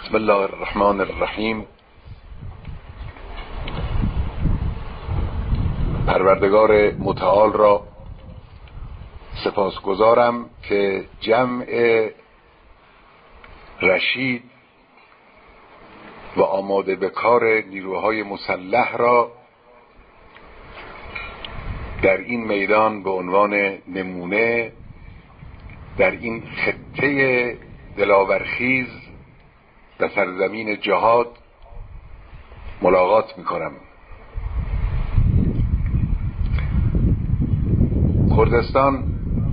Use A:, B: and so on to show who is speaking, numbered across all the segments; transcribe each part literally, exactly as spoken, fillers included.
A: بسم الله الرحمن الرحیم. پروردگار متعال را سپاسگزارم که جمع رشید و آماده به کار نیروهای مسلح را در این میدان به عنوان نمونه در این خطه دلاورخیز در سرزمین جهاد ملاقات میکنم. کردستان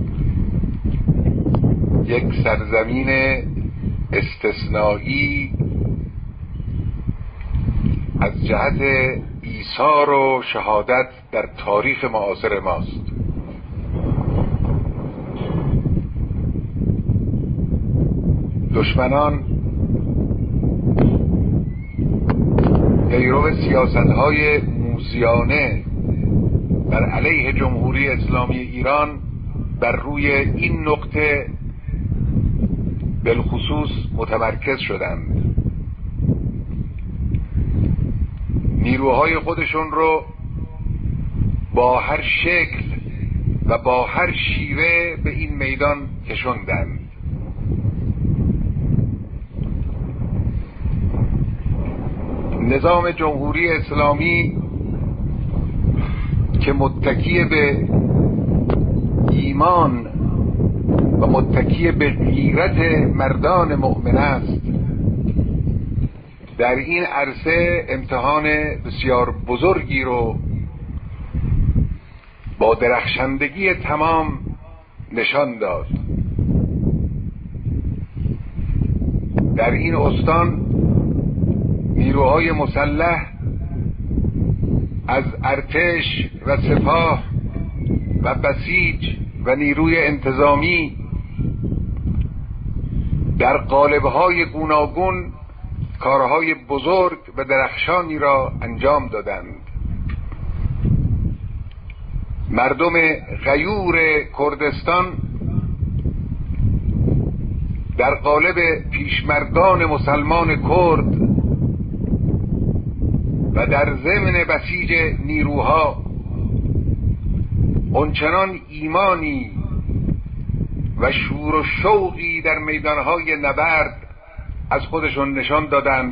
A: یک سرزمین استثنایی از جهت ایثار و شهادت در تاریخ معاصر ماست. دشمنان پیرو سیاست‌های موذیانه بر علیه جمهوری اسلامی ایران بر روی این نقطه بالخصوص متمرکز شدند. نیروهای خودشون رو با هر شکل و با هر شیوه به این میدان کشوندند. نظام جمهوری اسلامی که متکی به ایمان و متکی به غیرت مردان مؤمن است، در این عرصه امتحان بسیار بزرگی رو با درخشندگی تمام نشان داد. در این استان نیروهای مسلح از ارتش و سپاه و بسیج و نیروی انتظامی در قالب‌های گوناگون کارهای بزرگ و درخشانی را انجام دادند. مردم غیور کردستان در قالب پیشمردان مسلمان کرد و در ضمن بسیج نیروها اونچنان ایمانی و شور و شوقی در میدانهای نبرد از خودشون نشان دادند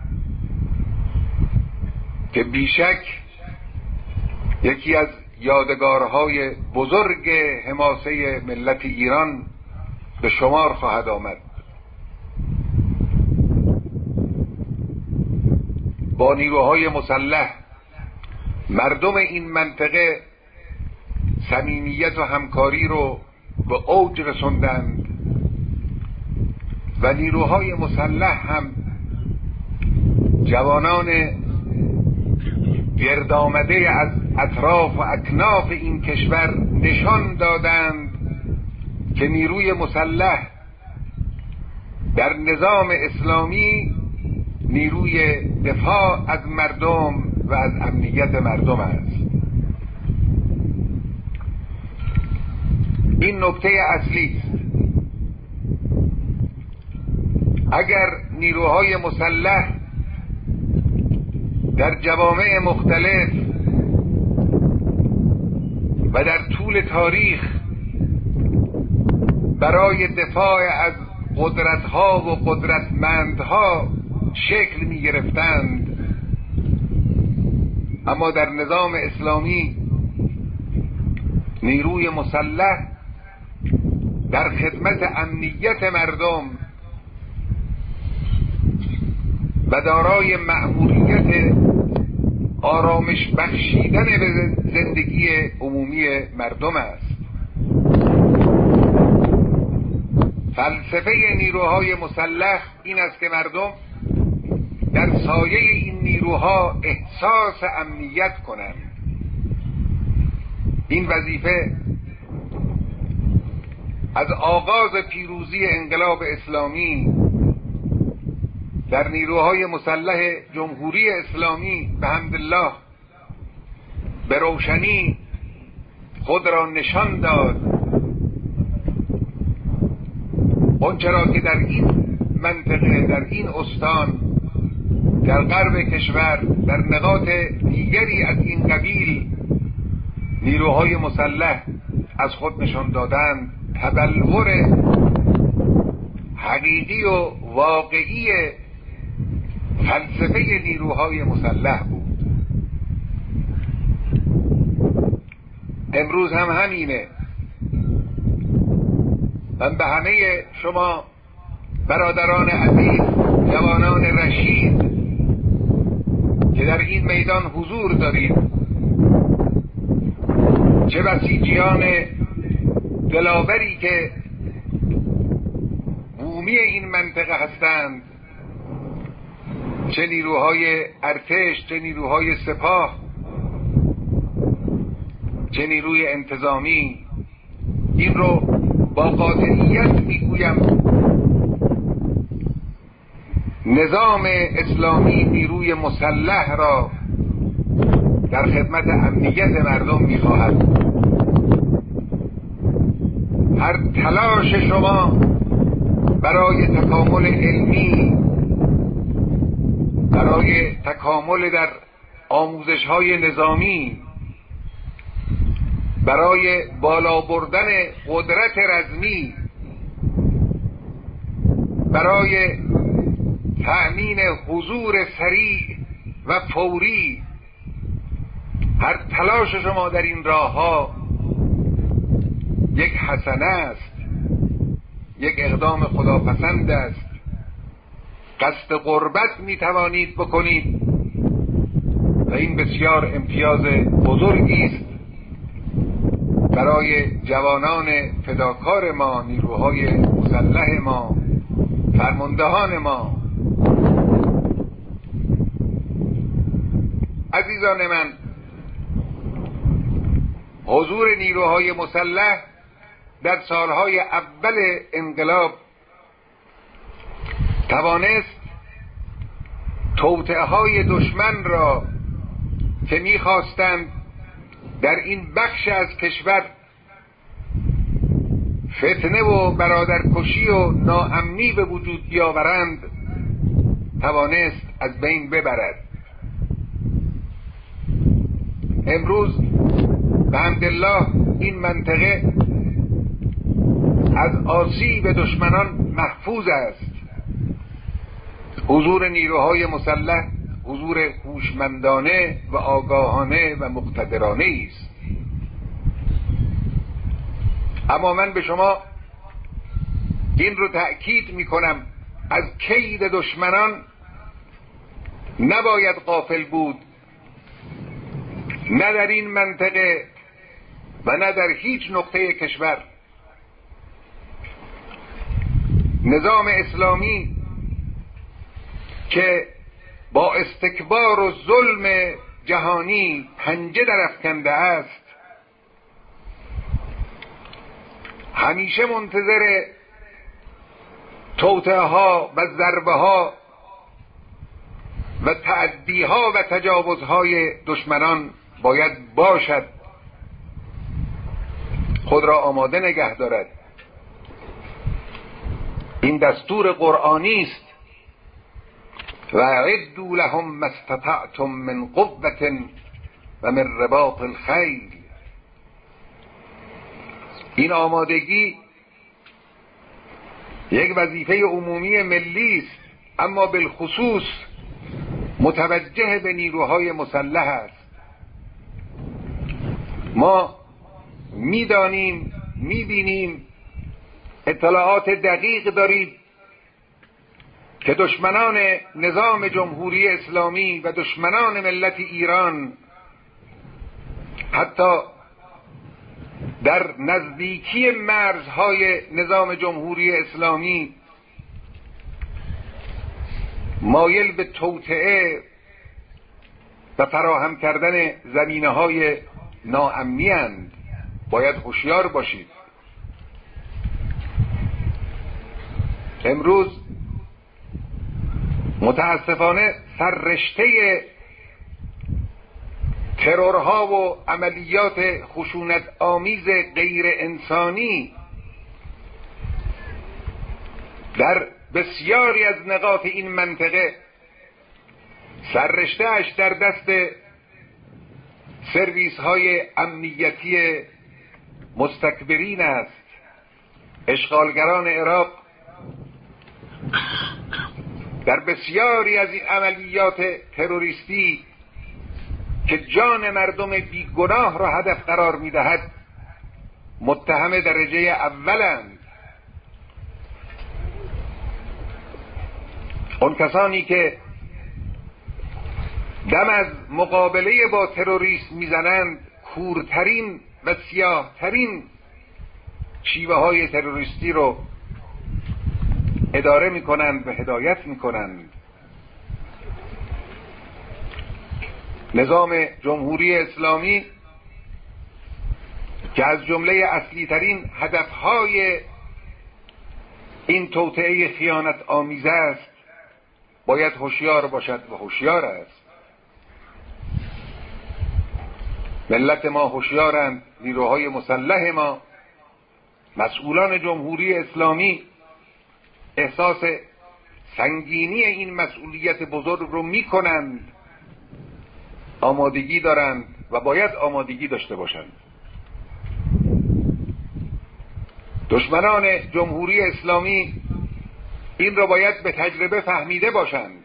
A: که بیشک یکی از یادگارهای بزرگ حماسه ملت ایران به شمار خواهد آمد. با نیروهای مسلح مردم این منطقه صمیمیت و همکاری رو به اوج رسوندند و نیروهای مسلح هم جوانان گرد آمده از اطراف و اکناف این کشور نشان دادند که نیروی مسلح در نظام اسلامی نیروی دفاع از مردم و از امنیت مردم است. این نکته اصلی است. اگر نیروهای مسلح در جوامع مختلف و در طول تاریخ برای دفاع از قدرت‌ها و قدرتمندها شکل می گرفتند، اما در نظام اسلامی نیروی مسلح در خدمت امنیت مردم و دارای مأموریت آرامش بخشیدن به زندگی عمومی مردم است. فلسفه نیروهای مسلح این است که مردم در سایه این نیروها احساس امنیت کنند. این وظیفه از آغاز پیروزی انقلاب اسلامی در نیروهای مسلح جمهوری اسلامی به حمدالله به روشنی خود را نشان داد. آنچه را که در این منطقه، در این استان، در غرب کشور، در نقاط دیگری از این قبیل نیروهای مسلح از خود نشان دادند. تبلور حقیقی و واقعی فلسفه نیروهای مسلح بود. امروز هم همینه. من به همه شما برادران عزیز، جوانان رشید که در این میدان حضور دارید، چه بسیجیان دلاوری که بومی این منطقه هستند، چه نیروهای ارتش، چه نیروهای سپاه، چه نیروی انتظامی، این رو با قاطعیت میگویم نظام اسلامی نیروی مسلح را در خدمت امنیت مردم میخواهد. هر تلاش شما برای تکامل علمی، برای تکامل در آموزش‌های نظامی، برای بالا بردن قدرت رزمی، برای تأمین حضور سریع و فوری، هر تلاش شما در این راه‌ها یک حسنه است، یک اقدام خداپسند است. قصد قربت می توانید بکنید و این بسیار امتیاز بزرگی است برای جوانان فداکار ما، نیروهای مسلح ما، فرماندهان ما. عزیزان من، حضور نیروهای مسلح در سالهای اول انقلاب توانست توطئه‌های دشمن را که می‌خواستند در این بخش از کشور فتنه و برادرکشی و ناامنی به وجود بیاورند، توانست از بین ببرد. امروز به حمدالله این منطقه از آسیب دشمنان محفوظ است. حضور نیروهای مسلح حضور هوشمندانه و آگاهانه و مقتدرانه است. اما من به شما این رو تأکید می کنم، از کید دشمنان نباید غافل بود، نه در این منطقه و نه در هیچ نقطه کشور. نظام اسلامی که با استکبار و ظلم جهانی پنجه درافکنده است، همیشه منتظر توطئه‌ها و ضربه‌ها و تعدی‌ها و تجاوزهای دشمنان باید باشد، خود را آماده نگه دارد. این دستور قرآنی است. و اعدوا لهم ما استطعتم من قوة و من رباط الخیل. این آمادگی یک وظیفه عمومی ملی است، اما بالخصوص متوجه به نیروهای مسلح است. ما میدانیم، میبینیم، اطلاعات دقیق دارید که دشمنان نظام جمهوری اسلامی و دشمنان ملت ایران حتی در نزدیکی مرزهای نظام جمهوری اسلامی مایل به توطئه و فراهم کردن زمینه‌های ناامنی اند. باید هوشیار باشید. امروز متاسفانه سررشته ترورها و عملیات خشونت آمیز غیر انسانی در بسیاری از نقاط این منطقه سررشته‌اش در دست سرویس های امنیتی مستکبرین است. اشغالگران عراق در بسیاری از این عملیات تروریستی که جان مردم بیگناه را هدف قرار می‌دهد متهم درجه اولند. اون کسانی که دم از مقابله با تروریسم میزنند کورترین و سیاهترین شیوه های تروریستی رو اداره میکنند و هدایت میکنند. نظام جمهوری اسلامی که از جمله اصلی ترین هدفهای این توطئه خیانت آمیزه است باید هوشیار باشد و هوشیار است. ملت ما هوشیارند، نیروهای مسلح ما، مسئولان جمهوری اسلامی احساس سنگینی این مسئولیت بزرگ رو میکنند، آمادگی دارند و باید آمادگی داشته باشند. دشمنان جمهوری اسلامی این را باید به تجربه فهمیده باشند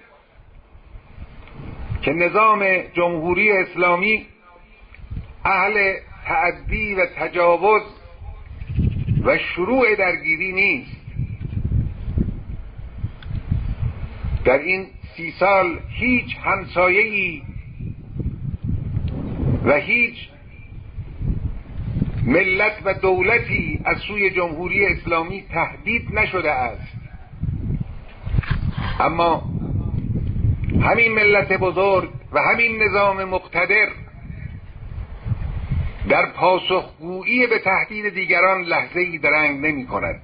A: که نظام جمهوری اسلامی اهل تعدی و تجاوز و شروع درگیری نیست. در این سی سال هیچ همسایه‌ای و هیچ ملت و دولتی از سوی جمهوری اسلامی تهدید نشده است، اما همین ملت بزرگ و همین نظام مقتدر در پاسخگویی به تهدید دیگران لحظه‌ای درنگ نمی کند.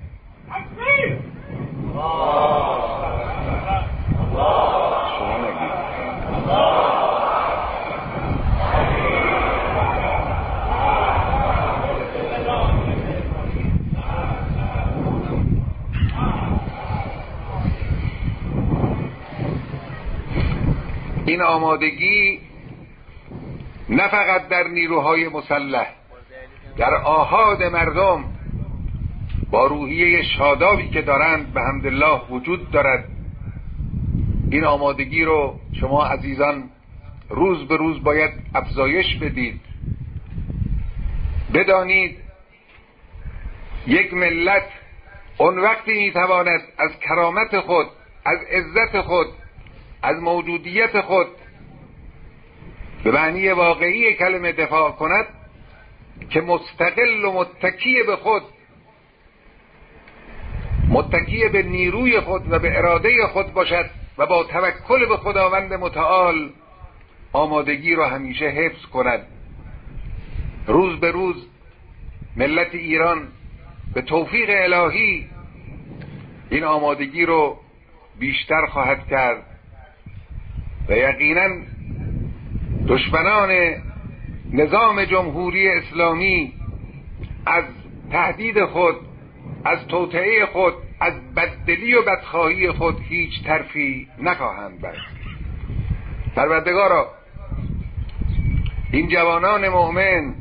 A: این آمادگی نه فقط در نیروهای مسلح، در آحاد مردم با روحیه شادابی که دارند به حمدالله وجود دارد. این آمادگی رو شما عزیزان روز به روز باید افزایش بدید. بدانید یک ملت اون وقتی میتواند از کرامت خود، از عزت خود، از موجودیت خود به معنی واقعی کلمه دفاع کند که مستقل و متکی به خود، متکی به نیروی خود و به اراده خود باشد و با توکل به خداوند متعال آمادگی را همیشه حفظ کند. روز به روز ملت ایران به توفیق الهی این آمادگی رو بیشتر خواهد کرد و یقینا دشمنان نظام جمهوری اسلامی از تهدید خود، از توطئه خود، از بددلی و بدخواهی خود هیچ ترفی نخواهند برد. پروردگارا این جوانان مؤمن،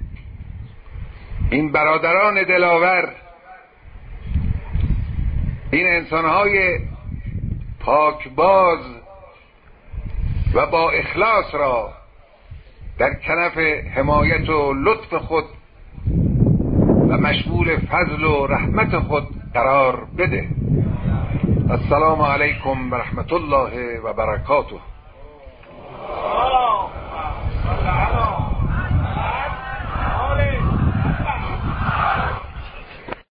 A: این برادران دلاور، این انسانهای پاکباز و با اخلاص را در کنف حمایت و لطف خود و مشمول فضل و رحمت خود قرار بده. السلام علیکم و رحمت الله و برکاته.